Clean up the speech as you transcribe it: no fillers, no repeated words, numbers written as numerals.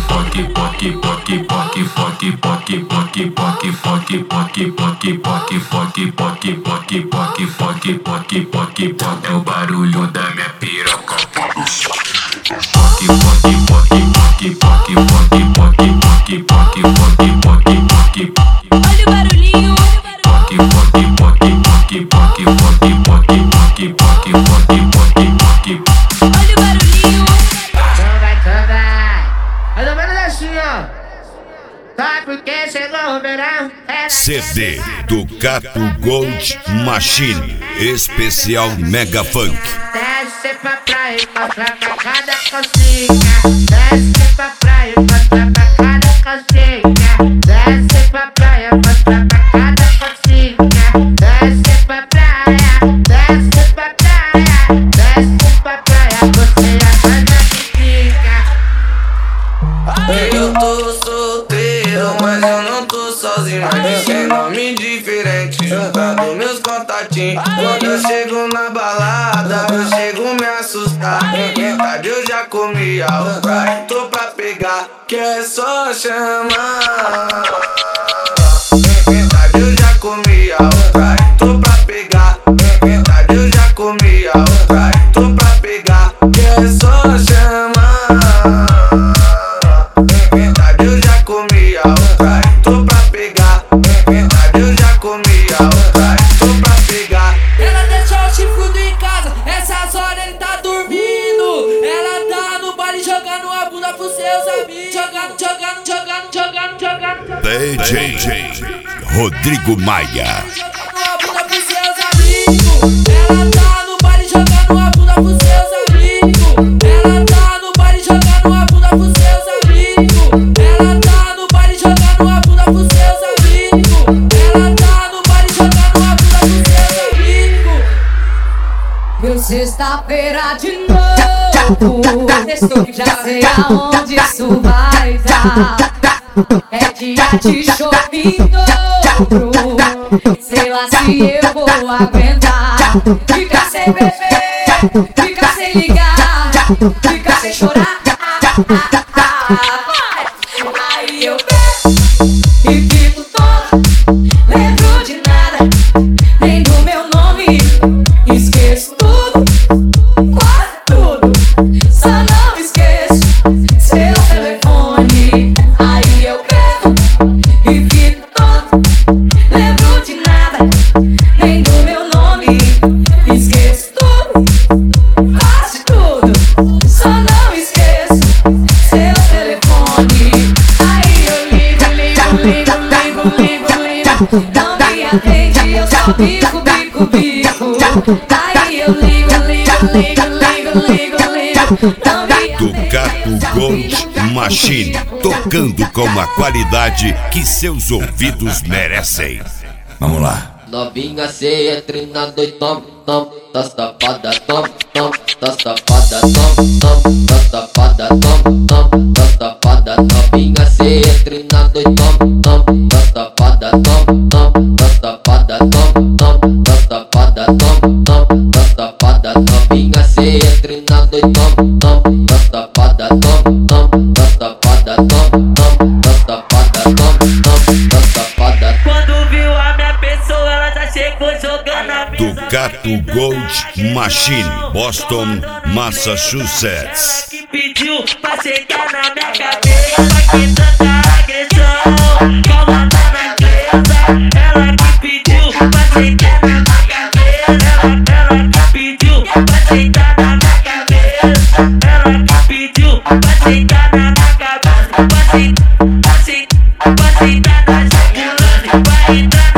É o barulho da minha piroca. Olha o barulhinho. Olha o barulhinho. Vai. Mais ou menos assim, ó. Sabe por que chegou o verão? CD do Gato Gold Machine, especial Mega Funk. Desce pra praia e mostra pra cada cozinha. Desce pra praia e mostra pra cada cozinha. Desce pra praia e mostra pra cada cozinha. Desce pra praia, desce pra praia, desce pra praia, você é a cozinha. Eu tô solteiro, mas eu não tô sozinho. Mas sem nome diferente, juntando meus contatinhos. Quando eu chego na balada, eu chego me assustar. Em tarde eu já comi a praia, tô pra pegar, que é só chamar. Em tarde eu já comi a praia, tô pra pegar. Em tarde eu já comi a praia, tô pra pegar, que é só chamar. Eu já comi a outra, tô pra pegar. Eu já comi a outra, tô pra pegar. Ela deixou o chifrudo em casa, essas horas ele tá dormindo. Ela tá no baile jogando a bunda pros seus amigos. Jogando. DJ Rodrigo Maia. Jogando a bunda pros seus amigos. Ela tá no baile jogando a bunda pros seus amigos. Ela tá no baile jogando a bunda pros seus amigos. Ela tá no baile jogando a bunda pros seus amigos. Ela tá no baile jogando a bunda pros seus amigos. Meu sexta-feira de novo. Estou que já sei aonde isso vai dar. É dia de shopping dobro. Sei lá se eu vou aguentar. Fica sem beber, fica sem ligar, fica sem chorar. Aí eu bebo e fico tonto. Lembro de nada, nem do meu nome. Esqueço tudo, quase tudo. Só não esqueço seu telefone. Aí eu bebo e fico tonto. Lembro de nada, nem do meu nome. Esqueço tudo, quase tudo. Só não esqueço seu telefone. Aí eu ligo. Não me atende, eu só bico. Aí eu ligo. Não me Do atende, Gato Gold Machine, tocando com a qualidade que seus ouvidos merecem. Vamos lá. Novinha ceia, treinando e tom, tá safada, tom, tá safada, tom, tá safada, tom, tá safada. Novinha ceia, treinando e tom, tá safada, tom, tá safada, tom, tá safada, tom, tá safada. Novinha ceia, treinando e tom, tá safada, tom, tá safada, tom, tá safada, tom, tá safada. Quando viu a minha pessoa, ela já chegou jogando a Do Gato Gold Machine, Boston, Massachusetts. que pediu pra chegar na minha cabeça. Que tanta agressão, calma tá na cabeça. Ela que pediu pra chegar na minha cabeça. Ela que pediu pra chegar na minha cabeça. Ela que pediu pra chegar na minha cabeça. Pra sentar na jacuzzi, vai entrar.